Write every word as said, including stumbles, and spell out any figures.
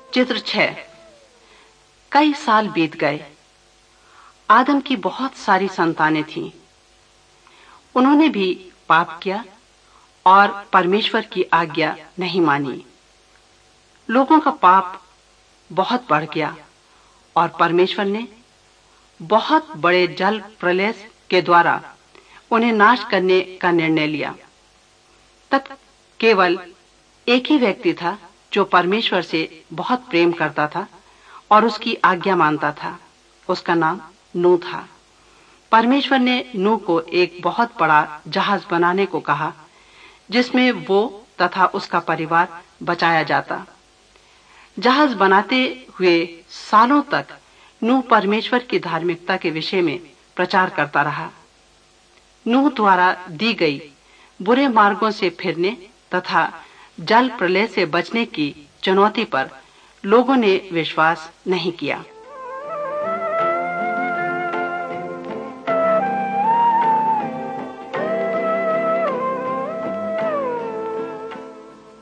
चित्र छह। कई साल बीत गए। आदम की बहुत सारी संतानें थीं। उन्होंने भी पाप किया और परमेश्वर की आज्ञा नहीं मानी। लोगों का पाप बहुत बढ़ गया और परमेश्वर ने बहुत बड़े जल प्रलय के द्वारा उन्हें नाश करने का निर्णय लिया। तब केवल एक ही व्यक्ति था जो परमेश्वर से बहुत प्रेम करता था और उसकी आज्ञा मानता था। उसका नाम नूह था। परमेश्वर ने नूह को एक बहुत बड़ा जहाज बनाने को कहा जिसमें वो तथा उसका परिवार बचाया जाता। जहाज बनाते हुए सालों तक नूह परमेश्वर की धार्मिकता के विषय में प्रचार करता रहा। नूह द्वारा दी गई बुरे मार्गों से फिरने तथा जल प्रलय से बचने की चुनौती पर लोगों ने विश्वास नहीं किया।